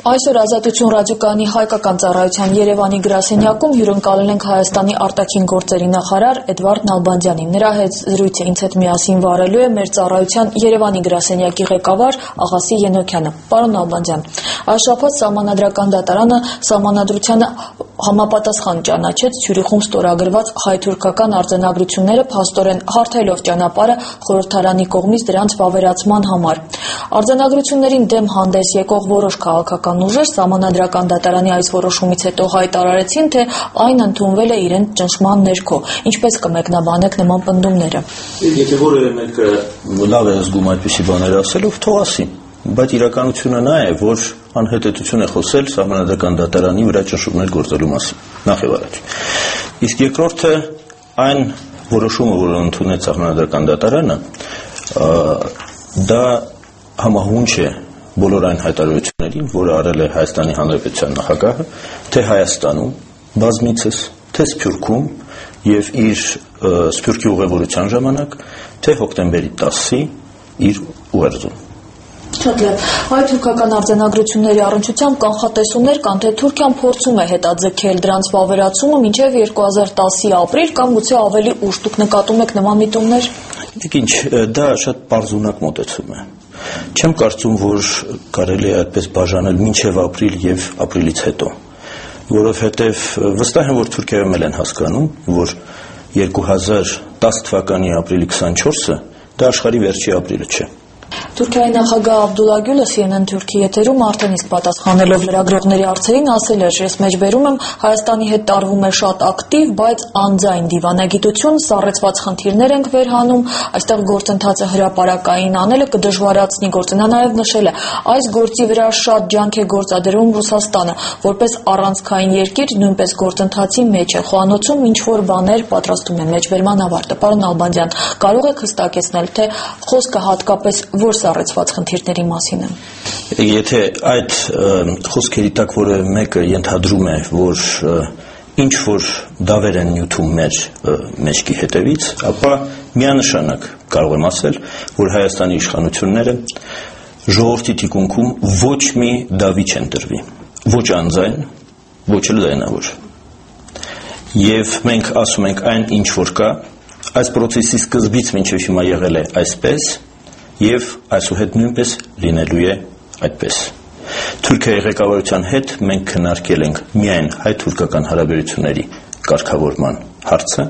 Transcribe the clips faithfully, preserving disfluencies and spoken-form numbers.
Այսօր Ազատություն ռադիոկայանի հայկական ծառայության Երևանի գրասենյակում հյուրընկալել ենք Հայաստանի արտաքին գործերի նախարար Էդվարդ Նալբանդյանին։ Նրա հետ զրույցը ինձ հետ միասին վարելու է մեր ծառայության Երևանի գրասենյակի ղեկավար Աղասի Ենոքյանը։ Պարոն Նալբանդյան, այս շաբաթ Սահմանադրական դատարանը Սահմանադրությանը համապատասխան ճանաչեց Ցյուրիխում ստորագրված հայ-թուրքական արձանագրությունները փաստորեն հարթելով ճանապարհը խորհրդարանի կողմից դրանց վավերացման համար։ Արձանագրություններին դեմ հանդես եկող որոշ քաղաքական ուժեր Սահմանադրական դատարանի այս որոշումից հետո հայտարարեցին, թե այն ընդունվել է իրենց ճնշման ներքո։ Ինչպես կմեկնաբանեք նման պնդումները։ Եթե որևէ մեկը լավ է զգում այդպիսի բաներ ասելով, թող ասի, բայց իրականությունը նա է, որ անհետեցություն է խոսել Սահմանադրական դատարանի վրա ճնշումներ գործելու մասին, նախ եւ առաջ։ Իսկ երկրորդը այն որոշումը, որը ընդունեց Սահմանադրական դատարանը, դա համահունչ է բոլոր այն հայտարարություններին, որը արել է Հայաստանի Հանրապետության նախագահը, թե Հայաստանում բազմիցս, թե Սփյուռքում եւ իր Սփյուռքի ուղևորության ժամանակ, թե հոկտեմբերի տասի իր ուղերձում։ Շատ լավ։ Հայ-թուրքական արձանագրությունների առնչությամբ կանխատեսումներ կան, թե Թուրքիան փորձում է հետաձգել դրանց վավերացումը մինչև երկու հազար տասի ապրիլ կամ գուցե ավելի ուշ։ Դուք նկատում եք նման միտումներ։ Ինչ, դա շատ պարզունակ մոտեցում է։ Չեմ կարծում, որ կարելի է այդպես բաժանել մինչև ապրիլ եւ ապրիլից հետո, որովհետեւ վստահ եմ, որ Թուրքիայում էլ են հասկանում, որ երկու հազար տասը թվականի ապրիլի քսանչորսը դա աշխարհի վերջի ապրիլը չէ։ Թուրքիայի նախագահ Աբդուլլա Գյուլը Սի Են Են Թուրքի եթերում արդեն իսկ պատասխանելով լրագրողների հարցերին ասել էր. «Ես մեջբերում եմ Հայաստանի հետ տարվում է շատ ակտիվ, բայց անձայն դիվանագիտություն, սառեցված խնդիրներ ենք վերհանում, այստեղ գործընթացը հրապարակային անելը կդժվարացնի գործը»։ Նա նաև նշել է. «Այս գործի վրա շատ ջանք է գործադրում Ռուսաստանը, որպես առանցքային երկիր նույնպես գործընթացի մեջ է, խոհանոցում ինչ որ բաներ պատրաստում են»։ Մեջբերման ավարտը։ Պարոն Նալբանդյան, կարող եք հստակեցնել, թե խոսքը հատկապես որ սառեցված խնդիրների մասին է։ Եթե այդ խոսքերի տակ որևէ մեկը ենթադրում է, որ ինչ որ դավեր են նյութում մեր մեջքի հետևից, ապա միանշանակ կարող եմ ասել, որ Հայաստանի իշխանությունները ժողովրդի թիկունքում ոչ մի դավի չեն տրվի, ոչ անձայն, ոչ էլ լայնավոր։ Եվ մենք ասում ենք այն, ինչ որ կա, այս process-ի սկզբից մինչև հիմա եղել է այսպես, եւ այսուհետ նույնպես լինելու է այդպես։ Թուրքիայի ղեկավարության հետ մենք քննարկել ենք միայն հայ-թուրքական հարաբերությունների կարգավորման հարցը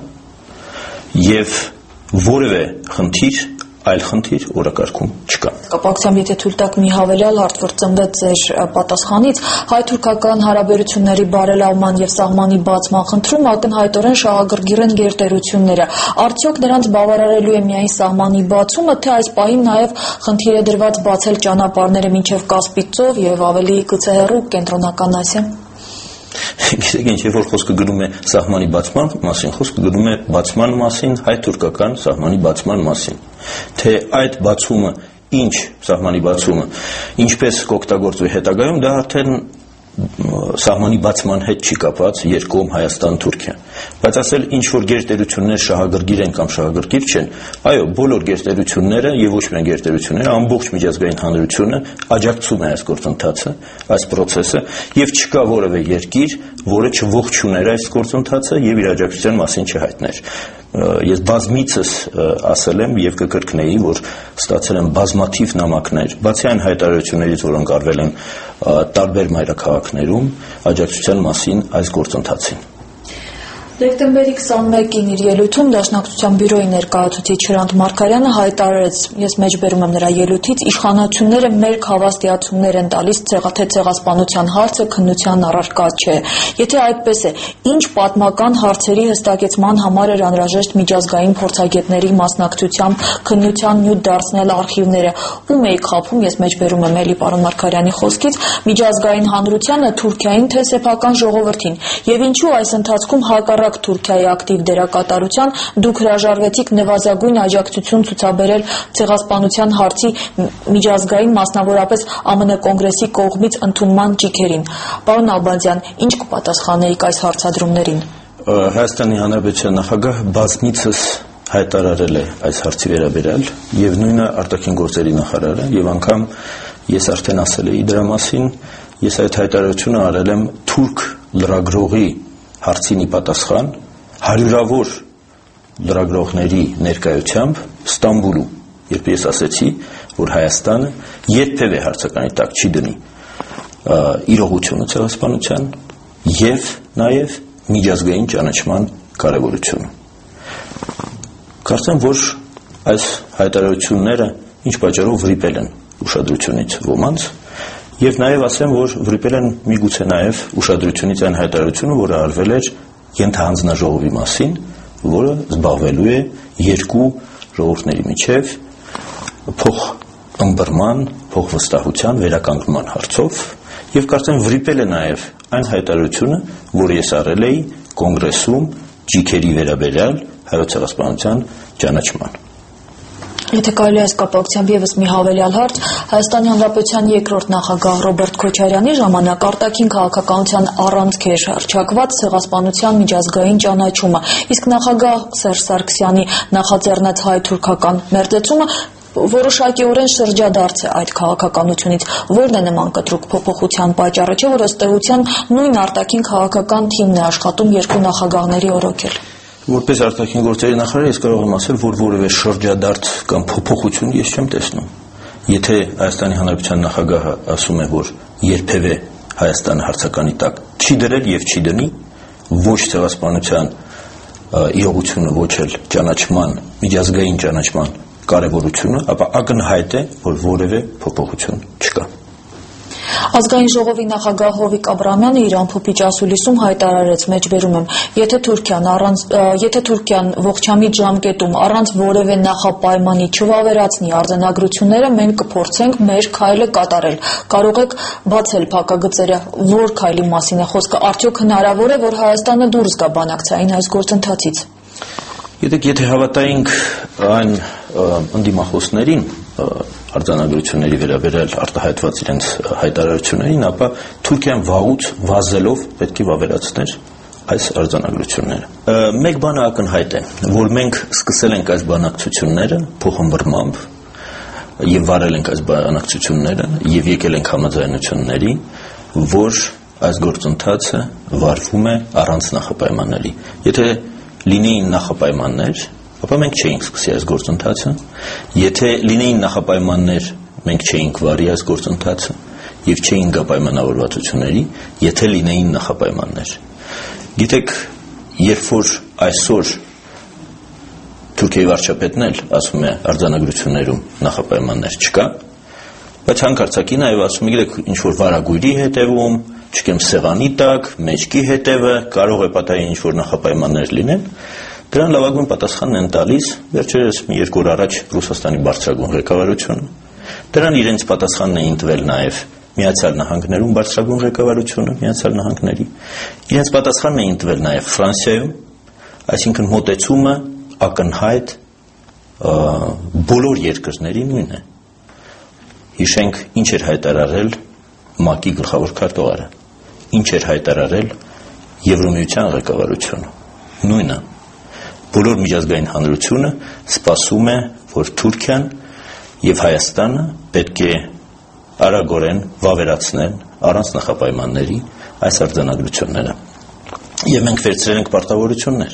եւ որևէ խնդիր, այլ խնդիր օրակարգում չկա։ Կապակցությամբ եթե թույլ տաք մի հավելյալ հարց, որ ծնվեց ձեր պատասխանից, հայ-թուրքական հարաբերությունների բարելավման եւ սահմանի բացման խնդրում ակնհայտորեն շահագրգիռ են գերտերությունները։ Արդյոք նրանց բավարարելու է միայն սահմանի բացումը, թե այս պահին նաեւ խնդիր է դրված բացել ճանապարհները մինչեւ Կասպից ծով եւ ավելի գուցե հեռու Կենտրոնական Ասիա։ Գիտեք ինչ, երբ որ խոսքը գնում է սահմանի բացման մասին, խոսքը գնում է բացման մասին, հայ-թուրքական սահմանի բացման մասին։ Թե այդ բացումը ինչ սահմանի բացումը, ինչպես կօգտագործվի հետագայում, դա արդեն սահմանի բացման հետ չի կապված երկկողմ Հայաստան-Թուրքիա։ Բայց ասել ինչ որ գերտերություններ շահագրգիռ են կամ շահագրգիռ չեն, այո, բոլոր գերտերությունները եւ ոչ միայն գերտերությունները, ամբողջ միջազգային հանրությունը աջակցում է այս գործընթացը, այս process-ը եւ չկա որևէ երկիր, որը չողջուներ այս գործընթացը եւ իր աջակցության մասին չհայտներ։ Ես բազմիցս ասել եմ եւ կկրկնեի, որ ստացել եմ բազմաթիվ նամակներ, բացի այն հայտարարություններից, որոնք արվել են տարբեր մայրաքաղաքներում, աջակցության մասին այս գործընթացին։ Դեկտեմբերի քսանմեկին իր ելույթում Դաշնակցության բյուրոյի ներկայացուցիչ Հրանտ Մարգարյանը հայտարարեց, ես մեջբերում եմ նրա ելույթից, իշխանությունները մերկ հավաստիացումներ են տալիս, թե ցեղասպանության հարցը քննության առարկա չէ։ Եթե այդպես է, ինչ պատմական հարցերի հստակեցման համար էր անհրաժեշտ միջազգային փորձագետների մասնակցությամբ քննության նյութ դարձնել արխիվները, ում էի խաբում, ես մեջբերում եմ էլի պարոն Մարգարյանի խոսքից, միջազգային հանրությանը, Թուրքիային, թե սեփական ժողովրդին, եւ ինչու այս ընթացքում հակառակ Թուրքիայի ակտիվ դերակատարության դուք հրաժարվեցիք նվազագույն աջակցություն ցուցաբերել ցեղասպանության հարցի միջազգային, մասնավորապես Ամն կոնգրեսի կողմից ընդունման ճիգերին։ Պարոն Նալբանդյան, ինչ կպատասխանեիք այս հարցադրումներին։ Հայաստանի Հանրապետության նախագահ բազմիցս հայտարարել է այս հարցի վերաբերյալ եւ նույնը արտաքին գործերի նախարարը եւ անգամ ես արդեն ասել էի դրա մասին ես այդ հայտարարությունը արել եմ թուրք լրագրողի հարցին ի պատասխան հարյուրավոր լրագրողների ներկայությամբ Ստամբուլում, երբ ես ասեցի, որ Հայաստանը երբևէ հարցականի տակ չի դնի իրողությունը ցեղասպանության եւ նաեւ միջազգային ճանաչման կարեւորությունը։ Կարծեմ, որ այս հայտարարությունները ինչ պատճառով վրիպել են ուշադրությունից ոմանց եւ նաեւ ասեմ, որ վրիպել են միգուցե նաեւ ուշադրությունից այն հայտարարությունը, որը արվել էր ենթահանձնաժողովի մասին, որը զբաղվելու է երկու ժողովուրդների միջև փող ըմբռնման, փող վստահության վերականգնման հարցով եւ կարծեմ վրիպել է նաեւ այն հայտարարությունը, որը ես արել էի կոնգրեսում ջիքերի վերաբերյալ հայոց ցեղասպանության ճանաչման։ Եթե կարելի է այս կապակցությամբ եւս մի հավելյալ հարց, Հայաստանի Հանրապետության երկրորդ նախագահ Ռոբերտ Քոչարյանի ժամանակ արտաքին քաղաքականության առանցք էր հռչակված ցեղասպանության միջազգային ճանաչումը, իսկ նախագահ Սերժ Սարգսյանի նախաձեռնած հայ-թուրքական մերձեցումը որոշակիորեն շրջադարձ է այդ քաղաքականությունից, որն է նման կտրուկ փոփոխության պատճառը, չէ՞ որ ըստ էության նույն արտաքին քաղաքական թիմն է աշխատում երկու նախագահների օրոքել։ Որպես արտաքին գործերի նախարար ես կարող եմ ասել, որ որևէ շրջադարձ կամ փոփոխություն ես չեմ տեսնում։ Եթե Հայաստանի Հանրապետության նախագահը ասում է, որ երբևէ Հայաստանը հարցականի տակ չի դրել եւ չի դնի, ոչ ցեղասպանության իրողությունը, ոչ էլ ճանաչման, միջազգային ճանաչման կարևորությունը, ապա ակնհայտ է, որ որևէ փոփոխություն չկա։ Ազգային ժողովի նախագահ Հովիկ Աբրամյանը իր ամփոփիչ ասուլիսում հայտարարեց, մեջբերում եմ, եթե Թուրքիան առանց եթե Թուրքիան ողջամիտ ժամկետում առանց որևէ նախապայմանի չվավերացնի արձանագրությունները, մենք կփորձենք մեր քայլը կատարել։ Կարող եք բացել փակագծերը, որ քայլի մասին է խոսքը, արդյոք հնարավոր է, որ Հայաստանը դուրս գա բանակցային այս գործընթացից։ Գիտեք, եթե հավատայինք այն ընդդիմախոսներին, արձանագրությունների վերաբերյալ արտահայտված իրենց հայտարարություններին, ապա Թուրքիան վաղուց վազելով պետք է վավերացներ այս արձանագրությունները։ Մեկ բանը ակնհայտ է, որ մենք սկսել ենք այս բանակցությունները փոխըմբռնմամբ եւ վարել ենք այս բանակցությունները եւ եկել ենք համաձայնությունների, որ այս գործընթացը վարվում է առանց նախապայմանների։ Եթե լինեին նախապայմաններ, ապա մենք չէինք սկսի այս գործընթացը, եթե լինեին նախապայմաններ, մենք չէինք վարի այս գործընթացը եւ չէին գա պայմանավորվածությունների, եթե լինեին նախապայմաններ։ Գիտեք, երբ որ այսօր Թուրքիայի վարչապետն էլ ասում է արձանագրություններում նախապայմաններ չկա, բայց հանկարծակի նաեւ ասում է, գիտեք, ինչ որ վարագույրի հետևում, չգիտեմ, սեղանի տակ, մեջքի հետևը կարող է պատահի ինչ որ նախապայմաններ լինեն, դրան լավագույն պատասխանն են տալիս վերջերս մի երկու օր առաջ Ռուսաստանի բարձրագույն ղեկավարությունը, դրան իրենց պատասխանն էին տվել նաեւ Միացյալ Նահանգներում բարձրագույն ղեկավարությունը Միացյալ Նահանգների, իրենց պատասխանն էին տվել նաեւ Ֆրանսիայում, այսինքն մոտեցումը ակնհայտ բոլոր երկրների նույնն է։ Հիշենք ինչ էր հայտարարել ՄԱԿ-ի գլխավոր քարտուղարը, ինչ էր հայտարարել Եվրոմիության ղեկավարությունը, նույնը։ Բոլոր միջազգային հանրությունը սպասում է, որ Թուրքիան եւ Հայաստանը պետք է արագորեն վավերացնեն առանց նախապայմանների այս արձանագրությունները։ Եվ մենք վերցրել ենք պարտավորություններ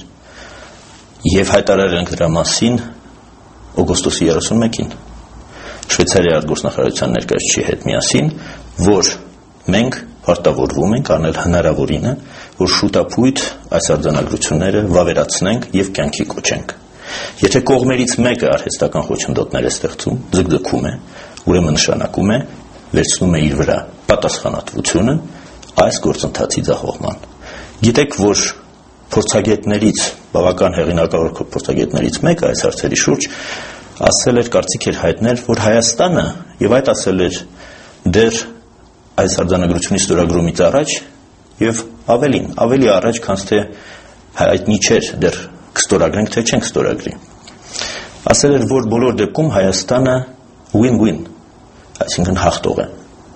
եւ հայտարարել ենք դրա մասին օգոստոսի երեսունմեկին Շվեյցարիայի արտգործնախարարության ներկայացուցիչի հետ միասին, որ մենք պարտավորվում ենք անել հնարավորինը, որ շուտապույտ այս արձանագրությունները վավերացնենք եւ կյանքի կոչենք։ Եթե կողմերից մեկը արհեստական խոչընդոտներ է ստեղծում, ձգձգում է, ուրեմն նշանակում է վերցնում է իր վրա պատասխանատվությունը այս գործընթացի ձախողման։ Գիտեք, որ փորձագետներից, բավական հեղինակավոր փորձագետներից մեկը այս հարցերի շուրջ ասել էր, կարծիք էր հայտնել, որ Հայաստանը, եւ այդ ասել էր դեռ այս արձանագրությունի ստորագրումից առաջ եւ ավելին, ավելի առաջ, քան թե հայտնի չէր դեռ կստորագրենք, թե չենք ստորագրի։ Ասել էր, որ բոլոր դեպքում Հայաստանը win-win, այսինքն հաղթող է։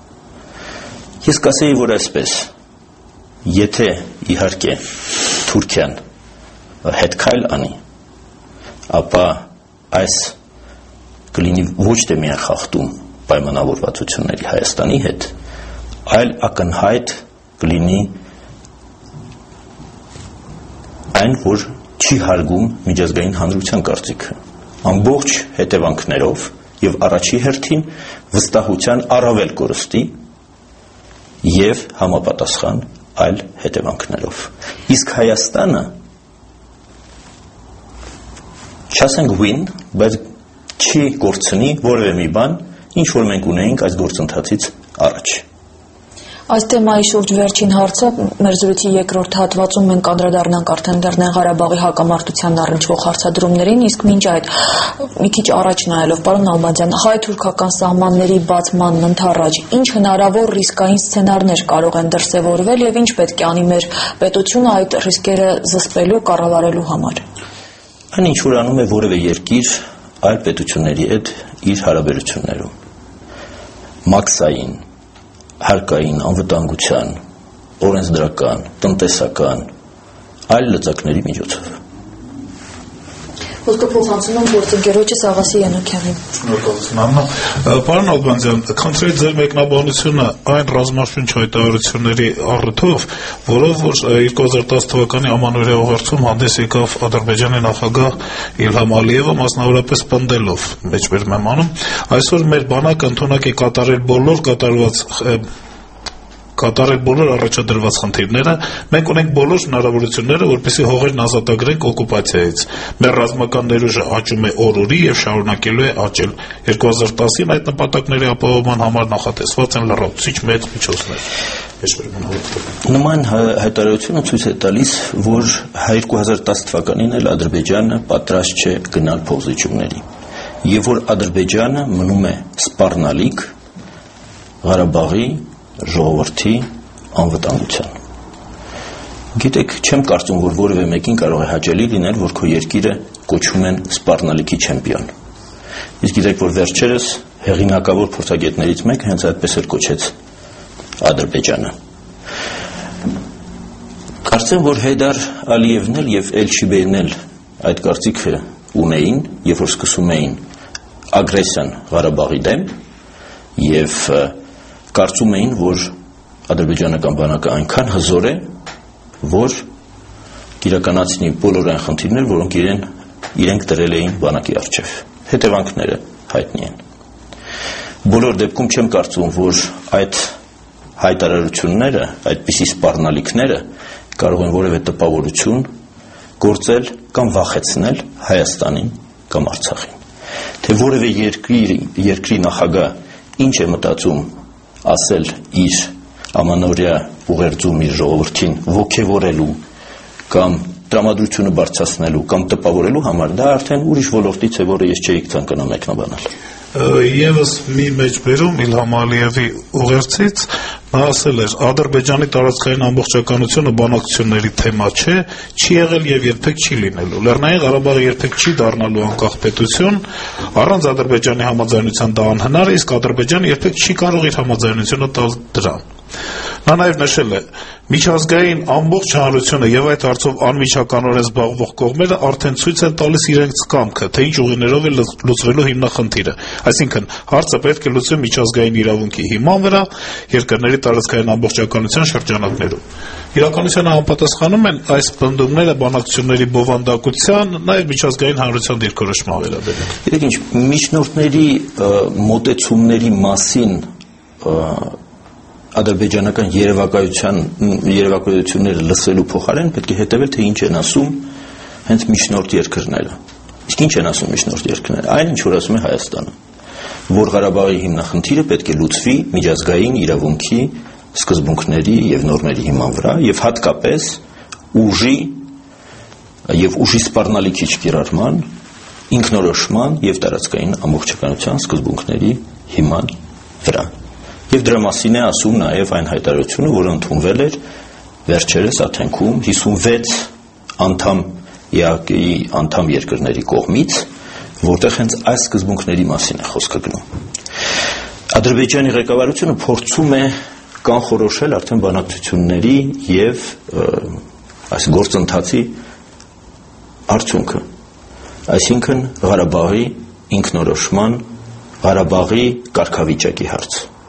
Ես կասեի, որ այսպես, եթե իհարկե Թուրքիան հետ քայլ անի, ապա այս կլինի ոչ թե միայն խախտում պայմանավորվածությունների Հայաստանի հետ, այլ ակնհայտ կլինի այն, որ չի հարգում միջազգային հանրության կարծիքը ամբողջ հետևանքներով եւ առաջի հերթին վստահության առավել կորստի եւ համապատասխան այլ հետևանքներով իսկ Հայաստանը չասենք win, բայց չի գործնի որևէ մի բան, ինչ որ մենք ունեինք այս գործընթացից առաջ։ Այս թեմայի շուրջ վերջին հարցը մեր զրույցի երկրորդ հատվածում մենք անդրադառնանք արդեն Լեռնային Ղարաբաղի հակամարտությանն առնչվող հարցադրումներին, իսկ մինչ այդ մի քիչ առաջ նայելով, պարոն Նալբանդյան, հայ-թուրքական սահմանների բացմանն ընդառաջ ինչ հնարավոր ռիսկային սցենարներ կարող են դրսևորվել եւ ինչ պետք է անի մեր պետությունը այդ ռիսկերը զսպելու, կառավարելու համար։ Այն ինչ որ անում է որևէ երկիր այլ պետությունների հետ իր հարաբերություններում մաքսային, հարկային, անվտանգության, օրենսդրական, տնտեսական, այլ լծակների միջոցով։ Ոսկե փոխանցում եմ գործընկերոջս Աղասի Յանոքյանին։ Շնորհակալություն Աննա։ Պարոն Նալբանդյան, խնդրի ձեր մեկնաբանությունը այն ռազմաշունչ հայտարարությունների առիթով, որով որ երկու հազար տասը թվականի ամանորյա ուղերձում հանդես եկավ Ադրբեջանի նախագահ Իլհամ Ալիևը, մասնավորապես պնդելով մեջբերում եմ անում, այսօր մեր բանակը ընդունակ է կատարել բոլոր կատարված կատարել բոլոր առաջադրված խնդիրները, մենք ունենք բոլոր հնարավորությունները, որպեսզի հողերն ազատագրենք օկուպացիայից։ Մեր ռազմական ներուժը աճում է օր-օրի եւ շարունակելու է աճել։ երկու հազար տասին այդ նպատակների ապահովման համար նախատեսված են լրացուցիչ մեծ միջոցներ։ Նման հայտարարությունը ցույց է տալիս, որ երկու հազար տասը թվականին էլ Ադրբեջանը պատրաստ չէ գնալ փոխզիջումների, եւ որ Ադրբեջանը մնում է սպառնալիք Ղարաբաղի ժողովրդի անվտանգության։ Գիտեք, չեմ կարծում, որ որևէ մեկին կարող է հաճելի լինել, որ քո երկիրը կոչում են սպառնալիքի չեմպիոն։ Իսկ գիտեք, որ վերջերս հեղինակավոր փորձագետներից մեկը հենց այդպես էլ կոչեց Ադրբեջանը։ Կարծեմ, որ Հեյդար Ալիևն էլ եւ Էլչիբեյն էլ այդ կարծիքը ունեին, երբ որ սկսում էին ագրեսիան Ղարաբաղի դեմ եւ կարծում էին, որ ադրբեջանական բանակը այնքան հզոր է, որ իրականացնի բոլոր այն խնդիրներ, որոնք իրեն իրենք դրել էին բանակի առջև։ Հետևանքները հայտնի են։ Բոլոր դեպքում չեմ կարծում, որ այդ հայտարարությունները, այդպիսի սպառնալիքները կարող են որևէ տպավորություն գործել կամ վախեցնել Հայաստանին կամ Արցախին։ Թե որևէ երկրի երկրի նախագահ ինչ է մտածում ասել իր ամանորյա ուղերձում իր ժողովրդին ոգևորելու կամ տրամադրությունը բարձրացնելու կամ տպավորելու համար, դա արդեն ուրիշ ոլորտից է, որը ես չէի ցանկանա մեկնաբանել։ Եվս մի մեջբերում Իլհամ Ալիևի ուղերձից նա ասել էր Ադրբեջանի տարածքային ամբողջականությունը բանակցությունների թեմա չէ, չի եղել եւ երբեք չի լինելու։ Լեռնային Ղարաբաղը երբեք չի դառնալու անկախ պետություն, առանց Ադրբեջանի համաձայնության դա անհնար է, իսկ Ադրբեջանը երբեք չի կարող իր համաձայնությունը տալ դրան։ Նա նաև նշել է միջազգային ամբողջ հանրությունը եւ այդ հարցով անմիջականորեն զբաղվող կողմերը արդեն ցույց են տալիս իրենց կամքը, թե ինչ ուղիներով է լուծվելու հիմնախնդիրը։ Այսինքն հարցը պետք է լուծվի միջազգային իրավունքի հիման վրա երկրների տարածքային ամբողջականության շրջանակներում։ Իրականությանը համապատասխանում են այս պնդումները բանակցությունների բովանդակության, նաև միջազգային հանրության դիրքորոշման վերաբերյալ։ Գիտեք ինչ, միջնորդների մոտեցումների մասին ադրբեջանական երևակայության երևակայությունները լսելու փոխարեն պետք է հետևել, թե ինչ են ասում հենց միջնորդ երկրները։ Իսկ ինչ են ասում միջնորդ երկրները։ Այն ինչ որ ասում է Հայաստանը, որ Ղարաբաղի հիմնախնդիրը պետք է լուծվի միջազգային իրավունքի սկզբունքների եւ նորմերի հիման վրա եւ հատկապես ուժի եւ ուժի սպառնալիքի կիրառման, ինքնորոշման եւ տարածքային ամբողջականության սկզբունքների հիման վրա։ Եվ դրա մասին է ասում նաև այն հայտարարությունը, որը ընդունվել էր վերջերս Աթենքում հիսունվեց անդամ ԵԱԿ-ի անդամ երկրների կողմից, որտեղ հենց այս սկզբունքների մասին է խոսքը գնում։ Ադրբեջանի ղեկավարությունը փորձում է կանխորոշել արդեն բանակցությունների եւ այս գործընթացի արդյունքը, այսինքն Ղարաբաղի ինքնորոշման, Ղարաբաղի կարգավիճակի հարց։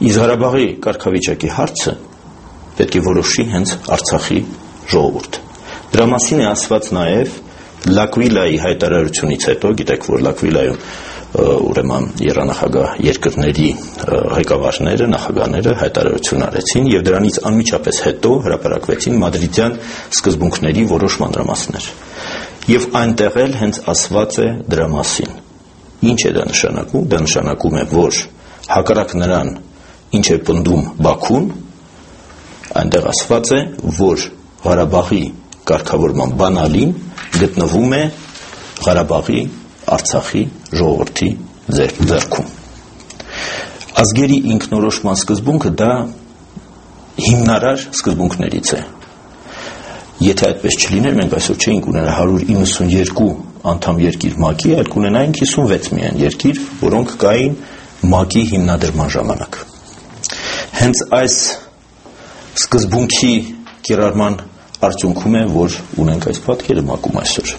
Իսկ Ղարաբաղի կարգավիճակի հարցը պետք է որոշի հենց Արցախի ժողովուրդը։ Դրա մասին է ասված նաև Լակվիլայի հայտարարությունից հետո, գիտեք, որ Լակվիլայում ուրեմն երանախագահ երկրների ղեկավարները, նախագահները հայտարարություն արեցին եւ դրանից անմիջապես հետո հրապարակվեցին մադրիդյան սկզբունքների որոշ մանրամասներ։ Եվ այնտեղ էլ հենց ասված է դրա մասին։ Ինչ է դա նշանակում։ Դա նշանակում է, որ հակառակ նրան, ինչ է պնդում Բաքուն, այնտեղ ասված է, որ Ղարաբաղի կարգավորման բանալին գտնվում է Ղարաբաղի, Արցախի ժողովրդի ձեռքում։ Ազգերի ինքնորոշման սկզբունքը դա հիմնարար սկզբունքներից է։ Եթե այդպես չլիներ, մենք այսօր չէինք ունենա հարյուր իննսունյերկու անդամ երկիր ՄԱԿ-ի, այլ կունենայինք հիսունվեց միայն երկիր, որոնք կային ՄԱԿ-ի հիմնադրման ժամանակ։ Հենց այս սկզբունքի կիրառման արդյունքում է, որ ունենք այս պատկերը ՄԱԿ-ում այսօր։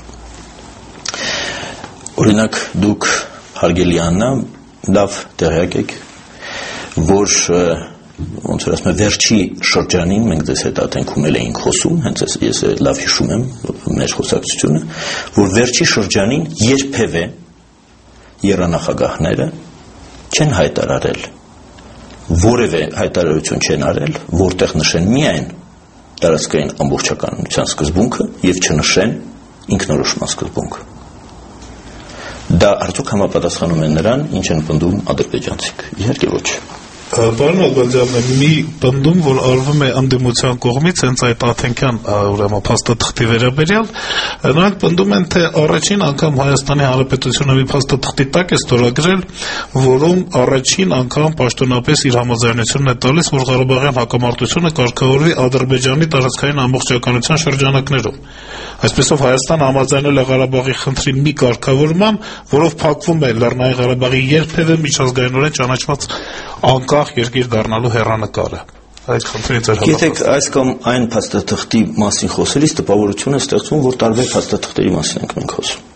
Օրինակ, դուք հարգելի Աննա, լավ տեղյակ եք, որ ոնց որ ասում եմ, վերջի շրջանին մենք ձեզ հետ ատենքում էլ էինք խոսում, հենց ես լավ հիշում եմ մեր խոսակցությունը, որ վերջի շրջանին երբևէ երանախագահները չեն հայտարարել, որևէ հայտարարություն չեն արել, որտեղ նշեն միայն տարածքային ամբողջականության սկզբունքը եւ չնշեն ինքնորոշման սկզբունքը։ Դա արդյոք համապատասխանում է նրան, ինչ են պնդում ադրբեջանցիք։ Իհարկե ոչ։ Պարոն Ալբանդյան, մի պնդում, որ արվում է ընդդիմության կողմից հենց այդ աթենքյան ուրեմն փաստաթղթի վերաբերյալ, նրանք պնդում են, թե առաջին անգամ Հայաստանի Հանրապետությունը մի փաստաթղթի տակ է ստորագրել, որում առաջին անգամ պաշտոնապես իր համաձայնությունն է տալիս, որ Ղարաբաղյան հակամարտությունը կարգավորվի Ադրբեջանի տարածքային ամբողջականության շրջանակներում։ Այսպեսով Հայաստանը համաձայնել է Ղարաբաղի խնդրի մի կարգավորման, որով փակվում է Լեռնային Ղարաբաղի երբևէ միջազգայինորեն ճանաչված անկախ երկիր դառնալու հեռանկարը։ Այդ խնդրի ձեր հավատացում։ Գիտեք, այս կամ այն փաստաթղթի մասին խոսելիս տպավորություն է ստեղծվում, որ տարբեր փաստաթղթերի մասին ենք մենք խոսում։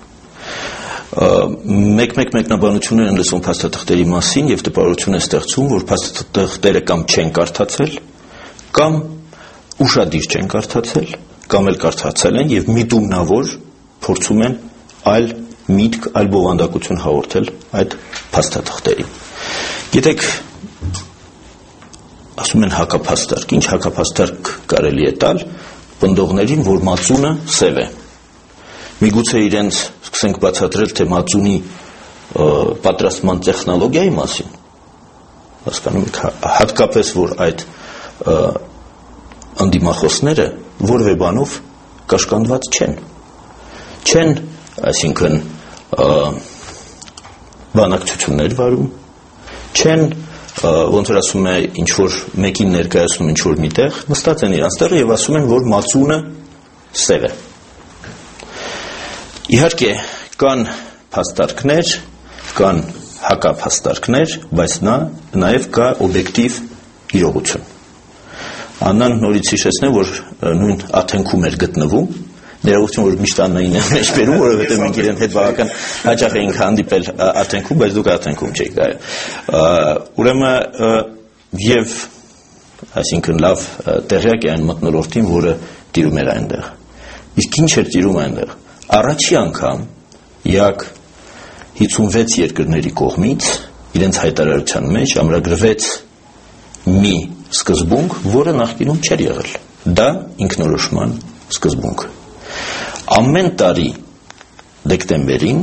Մեկ-մեկ մեկնաբանություններ են լսում փաստաթղթերի մասին եւ տպավորություն է ստեղծում, որ փաստաթղթերը կամ չեն կարդացել, կամ ուշադիր չեն կարդացել, կամ էլ կարդացել են եւ միտումնավոր փորձում են այլ միտք, այլ բովանդակություն հաղորդել այդ փաստաթղթերին։ Գիտեք, ասում են հակափաստարկ, ինչ հակափաստարկ կարելի է տալ պնդողներին, որ մածունը սև է։ Միգուցե իրենց սկսենք բացատրել, թե մածունի պատրաստման տեխնոլոգիայի մասին, հասկանում եք, հատկապես, որ այդ ընդդիմախոսները որևէ բանով կաշկանդված չեն։ Չեն, այսինքն, բանակցություններ վարում, չեն, ոնց որ ասում է, ինչ-որ մեկին ներկայացնում ինչ-որ միտեղ, նստած են իրանց տեղը և ասում են, որ մածունը սև է։ Իհարկե, կան փաստարկներ, կան հակափաստարկներ, բայց նա նաև կա օբյեկտիվ իրողություն։ Աննան նորից հիշեցնեմ, որ նույն աթենքում էր գտնվում, ներողություն, որ միշտ Աննային եմ մեջ բերում, որովհետև մենք իրեն հետ բավական հաճախ էինք հանդիպել աթենքում, բայց դուք աթենքում չեք։ Ուրեմն եւ այսինքն լավ տեղյակ է այն մթնոլորտին, որը տիրում էր այնտեղ։ Իսկ ինչ էր տիրում այնտեղ։ Առաջի անգամ յակ հիսունվեց երկրների կողմից իրենց հայտարարության մեջ ամրագրվեց մի սկզբունք, որը նախկինում չէր եղել։ Դա ինքնորոշման սկզբունքը։ Ամեն տարի դեկտեմբերին,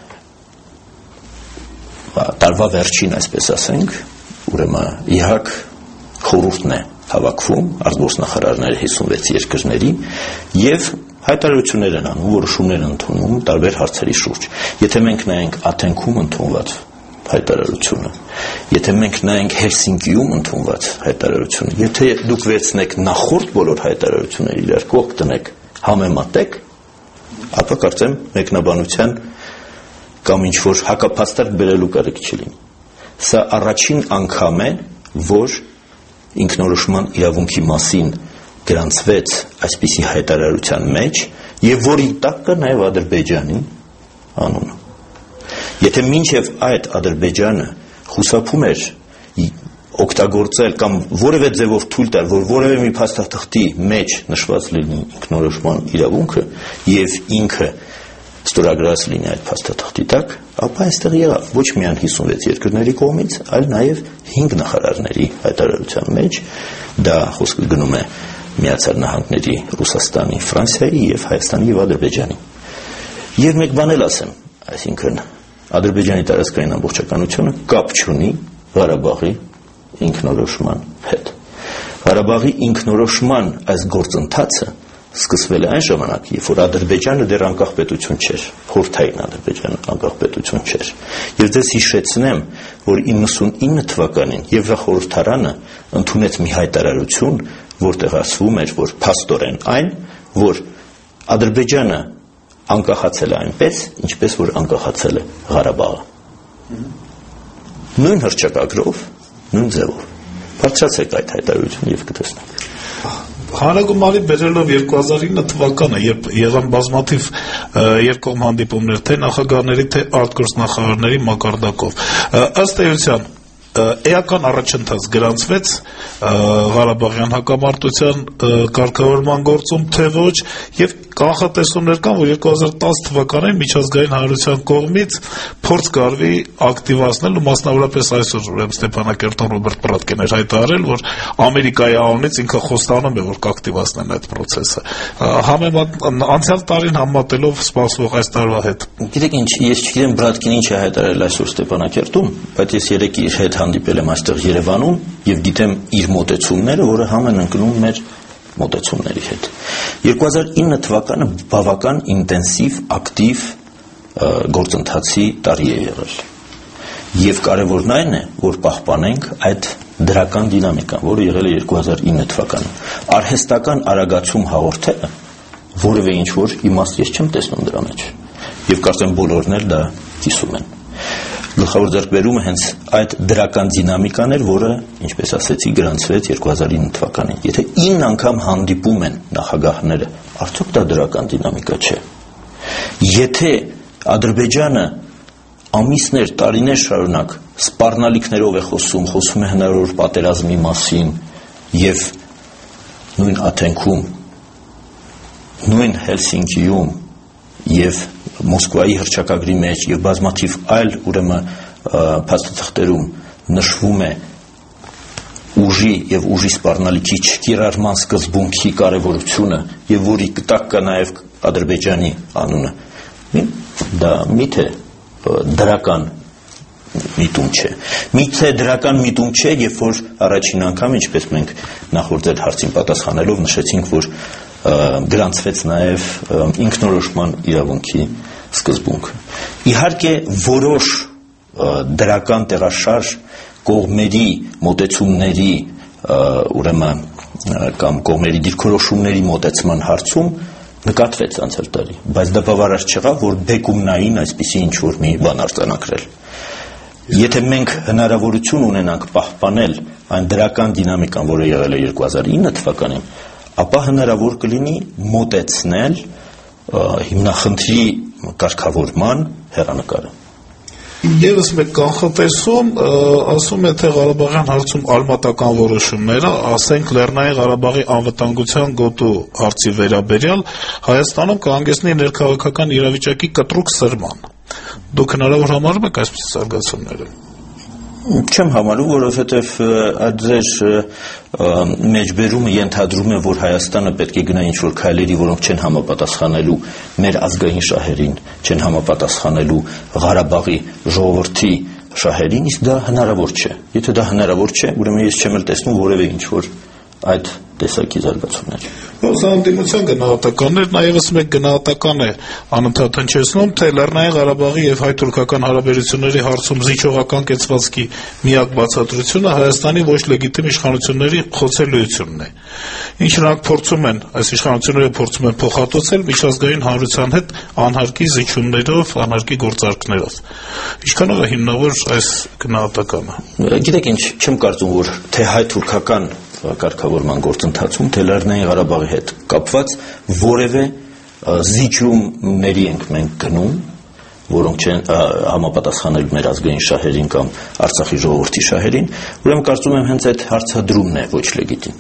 տարվա վերջին, այսպես ասենք, ուրեմն ԻՀԱԿ խորհուրդն է հավաքվում, արտգործնախարարները հիսունվեց երկրների եւ հայտարարություններ են անում, որոշումներ ընդունում տարբեր հարցերի շուրջ։ Եթե մենք նայենք աթենքում ընդունված հայտարարությունը, եթե մենք նայենք Հելսինկիում ընդունված հայտարարությունը, եթե դուք վերցնեք նախորդ բոլոր հայտարարությունները իրար կողք տնեք, համեմատեք, ապա կարծեմ մեկնաբանության կամ ինչ-որ հակափաստարկ բերելու կարիք չլինի։ Սա առաջին անգամ է, որ ինքնորոշման իրավունքի մասին գրանցվեց այսպիսի հայտարարության մեջ եւ որի տակ կա նաեւ Ադրբեջանի անունը։ Եթե մինչև այդ Ադրբեջանը խուսափում էր օգտագործել կամ որևէ ձևով թույլ տալ, որ որևէ մի փաստաթղթի մեջ նշված լինի ինքնորոշման իրավունքը եւ ինքը ստորագրած լինի այդ փաստաթղթի տակ, ապա այստեղ եղավ ոչ միայն հիսունվեց երկրների կողմից, այլ նաեւ հինգ նախարարների հայտարարության մեջ դա խոսքը գնում է Միացյալ Նահանգների, Ռուսաստանի, Ֆրանսիայի եւ Հայաստանի եւ Ադրբեջանի։ Եվ մեկ բան էլ ասեմ, այսինքն Ադրբեջանի տարածքային ամբողջականությունը կապ չունի Ղարաբաղի ինքնորոշման հետ։ Ղարաբաղի ինքնորոշման այս գործընթացը սկսվել է այն ժամանակ, երբ որ Ադրբեջանը դեռ անկախ պետություն չէր, խորհրդային Ադրբեջանը անկախ պետություն չէր։ Եվ ձեզ հիշեցնեմ, որ իննսունինը թվականին Եվրախորհրդարանը ընդունեց մի հայտարարություն, որտեղ ասվում էր, որ փաստորեն այն, որ Ադրբեջանը անկախացել է այնպես, ինչպես որ անկախացել է Ղարաբաղը։ Նույն հռչակագրով, նույն ձևով։ Բարձրացեք այդ հայտարարությունը եւ կտեսնեք։ Հանրագումարի բերելով երկու հազար ինը թվականը, երբ եղան բազմաթիվ երկկողմ հանդիպումներ, թե նախագահների, թե արտգործնախարարների մակարդակով, ըստ էության էական առաջընթաց գրանցվեց Ղարաբաղյան հակամարտության կարգավորման գործում, թե ոչ, եւ կանխատեսումներ կան, որ երկու հազար տասը թվականին միջազգային հանրության կողմից փորձ կարվի ակտիվացնել ու մասնավորապես այսօր ուրեմն Ստեփանակերտում Ռոբերտ Պրատկեն էր հայտարարել, որ Ամերիկայի անունից ինքը խոստանում է, որ կակտիվացնեն այդ process-ը։ Համեմատ անցյալ տարին համատելով սպասվող այս տարվա հետ։ Գիտեք ինչ, ես չգիտեմ Պրատկին ինչ է հայտարարել այսօր Ստեփանակերտում, բայց ես երեք իր հետ հանդիպել եմ այստեղ Երևանում եւ գիտեմ իր մոտեցումները, որը համեն ընկնում մեր մոտեցումների հետ։ երկու հազար ինը թվականը բավական ինտենսիվ, ակտիվ գործընթացի տարի է եղել։ Եվ կարևորն այն է, որ պահպանենք այդ դրական դինամիկան, որը եղել է երկու հազար ինը թվականին։ Արհեստական արագացում հաղորդելը որևէ ինչ որ իմաստ ես չեմ տեսնում դրա մեջ։ Եվ կարծեմ բոլորն էլ դա կիսում են։ Գլխավոր ձեռքբերումը հենց այդ դրական դինամիկան էր, որը, ինչպես ասեցի, գրանցվեց երկու հազար ինը թվականին։ Եթե ինը անգամ հանդիպում են նախագահները, արդյոք դա դրական դինամիկա չէ։ Եթե Ադրբեջանը ամիսներ, տարիներ շարունակ սպառնալիքներով է խոսում, խոսում է հնարավոր պատերազմի մասին եւ նույն Աթենքում, նույն Հելսինկիում եւ Մոսկվայի հռչակագրի մեջ եւ բազմաթիվ այլ ուրեմն փաստաթղթերում նշվում է ուժի եւ ուժի սպառնալիքի չկիրառման սկզբունքի կարեւորությունը եւ որի կտակ կա նաեւ Ադրբեջանի անունը։ Դա միթե դրական միտում չէ։ Միթե դրական միտում չէ, երբ որ առաջին անգամ, ինչպես մենք նախորդ ձեր հարցին պատասխանելով նշեցինք, որ գրանցվեց նաև ինքնորոշման իրավունքի սկզբունքը։ Իհարկե որոշ դրական տեղաշարժ կողմերի մոտեցումների ուրեմն կամ կողմերի դիրքորոշումների մոտեցման հարցում նկատվեց անցյալ տարի, բայց դա բավարար չեղավ, որ բեկումնային այսպիսի ինչ որ մի բան արձանագրել։ Եթե մենք հնարավորություն ունենանք պահպանել այն դրական դինամիկան, որը եղել է երկու հազար ինը թվականին, ապա հնարավոր կլինի մոտեցնել հիմնախնդրի կարգավորման հեռանկարը։ Եվս մեկ կանխատեսում ասում է, թե Ղարաբաղյան հարցում արմատական որոշումները, ասենք Լեռնային Ղարաբաղի անվտանգության գոտու հարցի վերաբերյալ Հայաստանում կհանգեցնի ներքաղաքական իրավիճակի կտրուկ սրման։ Դուք հնարավոր համարում եք այսպիսի զարգացումները։ Չեմ համարում, որովհետև այդ ձեր մեջբերումը ենթադրում է, որ Հայաստանը պետք է գնա ինչ-որ քայլերի, որոնք չեն համապատասխանելու մեր ազգային շահերին, չեն համապատասխանելու Ղարաբաղի ժողովրդի շահերին, իսկ դա հնարավոր չէ։ Եթե դա հնարավոր չէ, ուրեմն ես չեմ էլ տեսնում որևէ ինչ-որ այդ տեսակի զարգացումներ։ Սահմանադրության գնահատականներ, նաև մեկ գնահատական է անընդհատ հնչեցնում, թե Լեռնային Ղարաբաղի եւ հայ-թուրքական հարաբերությունների հարցում զիջողական կեցվածքի միակ բացատրությունը Հայաստանի ոչ լեգիտիմ իշխանությունների խոցելիությունն է։ Ինչ նրանք փորձում են, այս իշխանությունները փորձում են փոխհատուցել միջազգային հանրության հետ անհարկի զիջումներով, անհարկի գործարքներով։ Ինչքանով է հիմնավոր այս գնահատականը։ Գիտեք ինչ, չեմ կարծում, որ թե հայ-թուրքական կարգավորման գործընթացում, թե Լեռնային Ղարաբաղի հետ կապված որևէ զիջումների ենք մենք գնում, որոնք չեն համապատասխանել մեր ազգային շահերին կամ Արցախի ժողովրդի շահերին, ուրեմն կարծում եմ հենց այդ հարցադրումն է ոչ լեգիտիմ։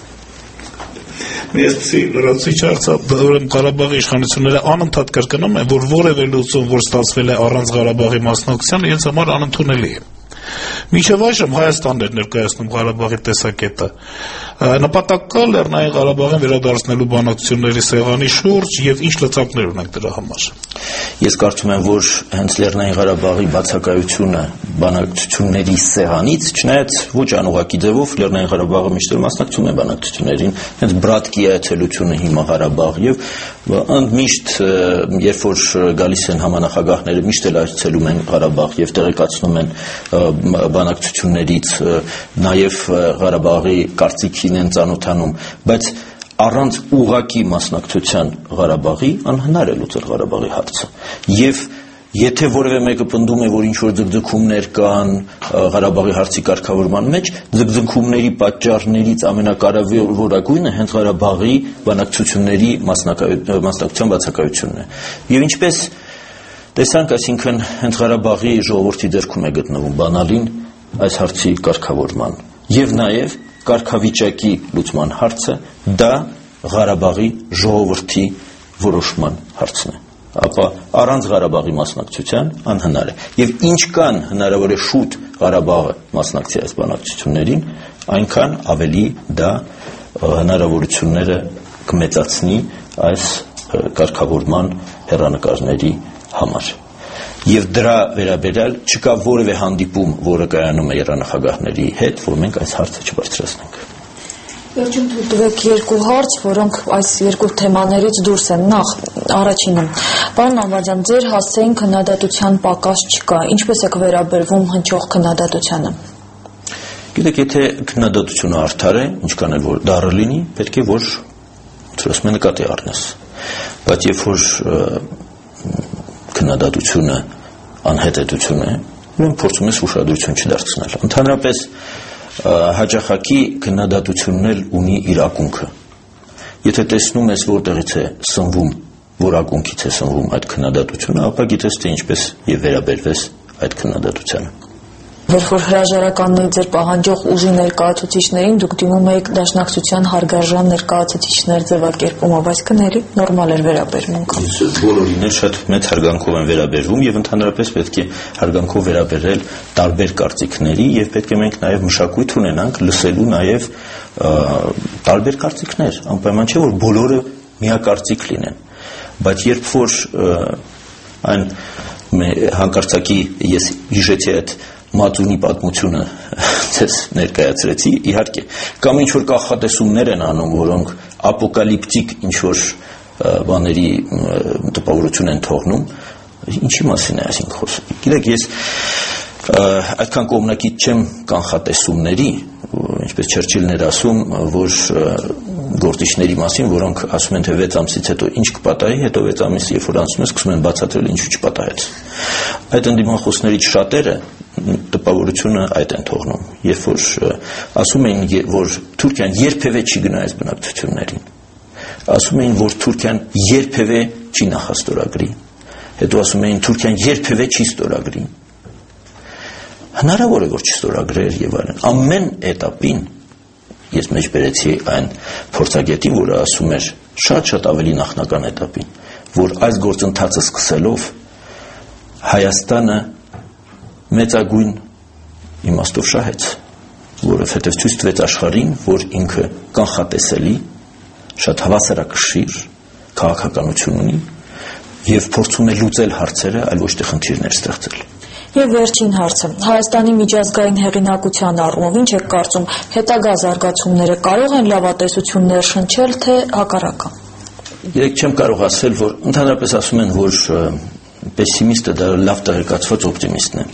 Այսպեսի լրացուցիչ ուրեմն Ղարաբաղի իշխանությունները անընդհատ կրկնում են, որ որևէ լուծում, որ ստացվել է առանց Ղարաբաղի մասնակցության, իրենց համար անընդունելի է։ Մինչև այժմ Հայաստանն էր ներկայացնում Ղարաբաղի տեսակետը։ Նպատակ կա Լեռնային Ղարաբաղին վերադարձնելու բանակցությունների սեղանի շուրջ եւ ինչ լծակներ ունենք դրա համար։ Ես կարծում եմ, որ հենց Լեռնային Ղարաբաղի բացակայությունը բանակցությունների սեղանից, չնայած ոչ անուղղակի ձևով Լեռնային Ղարաբաղը միշտ մասնակցում է բանակցություններին, հենց բրատկի այցելությունը հիմա Ղարաբաղ եւ ընդմիշտ երբ որ գալիս են համանախագահները միշտ էլ այցելում են Ղարաբաղ եւ տեղեկացնում են բանակցություններից, նաև Ղարաբաղի կարծիքին են ծանոթանում, բայց առանց ուղղակի մասնակցության Ղարաբաղի անհնար է լուծել Ղարաբաղի հարցը։ Եվ եթե որևէ մեկը պնդում է, որ ինչ-որ ձգձգումներ կան Ղարաբաղի հարցի կարգավորման մեջ, ձգձգումների պատճառներից ամենակարևորագույնը հենց Ղարաբաղի բանակցությունների մասնակցության բացակայությունն է։ Եվ ինչպես տեսանք, այսինքն հենց Ղարաբաղի ժողովրդի ձեռքում է գտնվում բանալին այս հարցի կարգավորման եւ նաեւ կարգավիճակի լուծման հարցը դա Ղարաբաղի ժողովրդի որոշման հարցն է, ապա առանց Ղարաբաղի մասնակցության անհնար է եւ ինչքան հնարավոր է շուտ Ղարաբաղը մասնակցի այս բանակցություններին, այնքան ավելի դա հնարավորությունները կմեծացնի այս կարգավորման հեռանկարների համար։ Եվ դրա վերաբերյալ չկա որևէ հանդիպում, որը կայանում է երանախագահների հետ, որ մենք այս հարցը չբարձրացնենք։ Վերջում թույլտվեք երկու հարց, որոնք այս երկու թեմաներից դուրս են։ Նախ, առաջինը, պարոն Անվարդյան, ձեր հասցեին քննադատության պակաս չկա, ինչպես եք վերաբերվում հնչող քննադատությանը։ Գիտեք, եթե քննադատությունը արդար է, ինչքան էլ որ դառը լինի, պետք է որ ասում են նկատի առնես։ Բայց երբ որ քննադատությունը անհետեթություն է, ուրեմն փորձում ես ուշադրություն չդարձնել։ Ընդհանրապես հաճախակի քննադատությունն էլ ունի իր ակունքը։ Եթե տեսնում ես որտեղից է սնվում, որ ակունքից է սնվում այդ քննադատությունը, ապա գիտես թե ինչպես եւ վերաբերվես այդ քննադատությանը։ Երբ որ հրաժարականների ձեր պահանջող ուժի ներկայացուցիչներին դուք դիմում եք դաշնակցության հարգարժան ներկայացուցիչներ ձևակերպումը, բայց կների նորմալ էր վերաբերմունքը։ Բոլորին էլ շատ մեծ հարգանքով են վերաբերվում եւ ընդհանրապես պետք է հարգանքով վերաբերել տարբեր կարծիքների եւ պետք է մենք նաեւ մշակույթ ունենանք լսելու նաեւ տարբեր կարծիքներ, անպայման չէ որ բոլորը միակարծիք լինեն, բայց երբ որ այն հանկարծակի ես հիշեցի այդ Մածունի պատմությունը ցես ներկայացրեցի, իհարկե, կամ ինչ-որ կանխատեսումներ են անում, որոնք ապոկալիպտիկ ինչ-որ բաների տպավորություն են թողնում, ինչի մասին է այսինքն խոսքը։ Գիտեք, ես այդքան կողմնակից չեմ կանխատեսումների, ինչպես Չերչիլն էր ասում, որ գործիչների մասին, որոնք ասում են թե վեց ամսից հետո ինչ կպատահի, հետո վեց ամիս երբ որ անցնում է, սկսում են բացատրել ինչու չպատահեց։ Այդ ընդդիմախոսներից շատերը տպավորությունը այդ են թողնում, երբ որ ասում էին, որ Թուրքիան երբևէ չի գնա այս բնակչություններին, ասում էին, որ Թուրքիան երբևէ չի նախաստորագրի, հետո ասում էին Թուրքիան երբևէ չի ստորագրի, հնարավոր է որ չստորագրեր եւ այլն, ամեն этаպին ես մեջ բերեցի այն փորձագետին, որը ասում էր շատ-շատ ավելի նախնական этаպին, որ այս գործընթացը սկսելով Հայաստանը մեծագույն իմաստով շահեց, որովհետև ցույց տվեց աշխարհին, որ ինքը կանխատեսելի, շատ հավասարակշիռ քաղաքականություն ունի եւ փորձում է լուծել հարցերը, այլ ոչ թե խնդիրներ ստեղծել։ Եվ վերջին հարցը, Հայաստանի միջազգային հեղինակության առումով ինչ եք կարծում, հետագա զարգացումները կարող են լավատեսություններ շնչել, թե հակառակը։ Երեք չեմ կարող ասել, որ ընդհանրապես ասում են, որ պեսիմիստը դա լավ տեղեկացված օպտիմիստն է։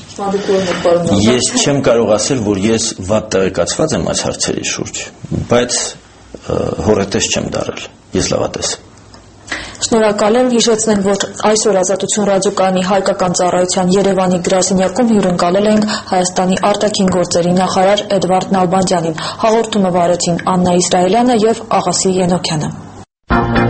Ես չեմ կարող ասել, որ ես վատ տեղեկացված եմ այս հարցերի շուրջ, բայց հորետես չեմ դարել, ես լավատես եմ։ Շնորհակալ եմ, հիշեցնենք, որ այսօր Ազատություն ռադիոկայանի հայկական ծառայության Երևանի գրասենյակում հյուրընկալել ենք Հայաստանի արտաքին գործերի նախարար Էդվարդ Նալբանդյանին, հաղորդումը վարեցին Աննա Իսրայելյանը եւ Աղասի Ենոքյանը։